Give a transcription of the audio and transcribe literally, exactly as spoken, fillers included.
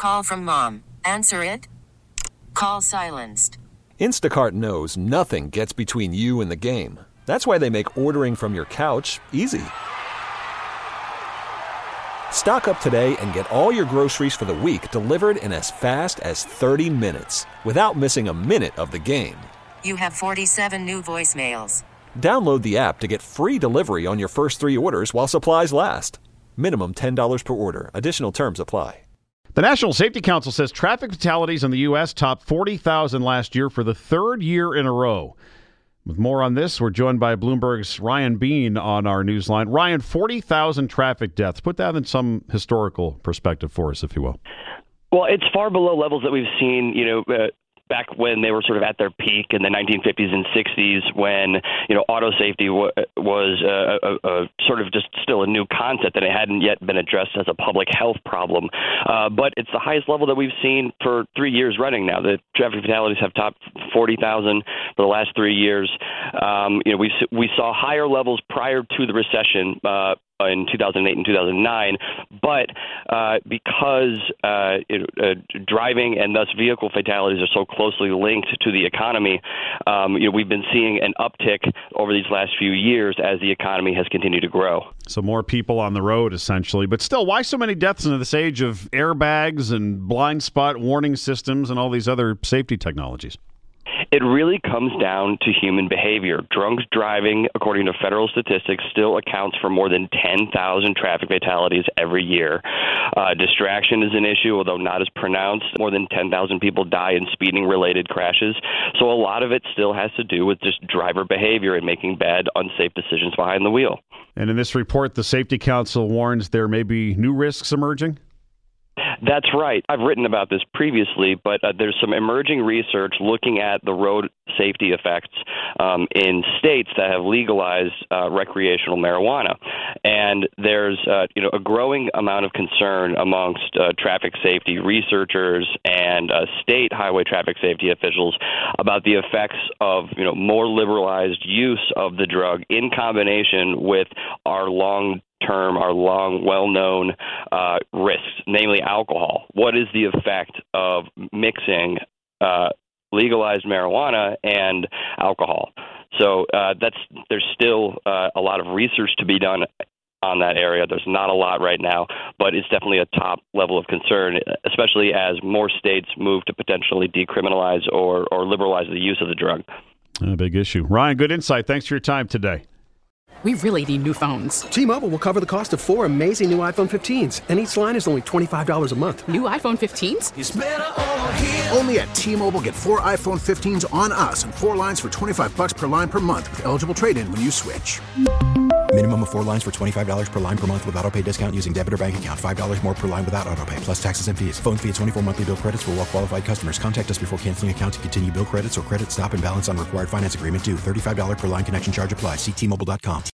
Call from mom. Answer it. Call silenced. Instacart knows nothing gets between you and the game. That's why they make ordering from your couch easy. Stock up today and get all your groceries for the week delivered in as fast as thirty minutes without missing a minute of the game. You have forty-seven new voicemails. Download the app to get free delivery on your first three orders while supplies last. Minimum ten dollars per order. Additional terms apply. The National Safety Council says traffic fatalities in the U S topped forty thousand last year for the third year in a row. With more on this, we're joined by Bloomberg's Ryan Bean on our newsline. Ryan, forty thousand traffic deaths. Put that in some historical perspective for us, if you will. Well, it's far below levels that we've seen, you know, uh, back when they were sort of at their peak in the nineteen fifties and sixties, when, you know, auto safety w- was uh, a, a, sort of just still a new concept and it hadn't yet been addressed as a public health problem. Uh, but it's the highest level that we've seen for three years running now. The traffic fatalities have topped forty thousand for the last three years. Um, you know, we we saw higher levels prior to the recession. Uh, in two thousand eight and two thousand nine, but uh, because uh, it, uh, driving and thus vehicle fatalities are so closely linked to the economy, um, you know, we've been seeing an uptick over these last few years as the economy has continued to grow. So more people on the road, essentially. But still, why so many deaths in this age of airbags and blind spot warning systems and all these other safety technologies? It really comes down to human behavior. Drunk driving, according to federal statistics, still accounts for more than ten thousand traffic fatalities every year. Uh, distraction is an issue, although not as pronounced. More than ten thousand people die in speeding-related crashes. So a lot of it still has to do with just driver behavior and making bad, unsafe decisions behind the wheel. And in this report, the Safety Council warns there may be new risks emerging? That's right. I've written about this previously, but uh, there's some emerging research looking at the road safety effects um, in states that have legalized uh, recreational marijuana. And there's uh, you know a growing amount of concern amongst uh, traffic safety researchers and uh, state highway traffic safety officials about the effects of you know more liberalized use of the drug in combination with our long term, our long, well-known uh, risks, namely alcohol. What is the effect of mixing uh, legalized marijuana and alcohol? So uh, that's there's still uh, a lot of research to be done on that area. There's not a lot right now, but it's definitely a top level of concern, especially as more states move to potentially decriminalize or, or liberalize the use of the drug. A big issue. Ryan, good insight. Thanks for your time today. We really need new phones. T-Mobile will cover the cost of four amazing new iPhone fifteens, and each line is only twenty-five dollars a month. New iPhone fifteens? It's better over here. Only at T-Mobile, get four iPhone fifteens on us and four lines for twenty-five dollars per line per month with eligible trade-in when you switch. Minimum of four lines for twenty-five dollars per line per month with autopay discount using debit or bank account. five dollars more per line without autopay, plus taxes and fees. Phone fee at twenty-four monthly bill credits for well-qualified customers. Contact us before canceling account to continue bill credits or credit stop and balance on required finance agreement due. thirty-five dollars per line connection charge applies. See T Mobile dot com.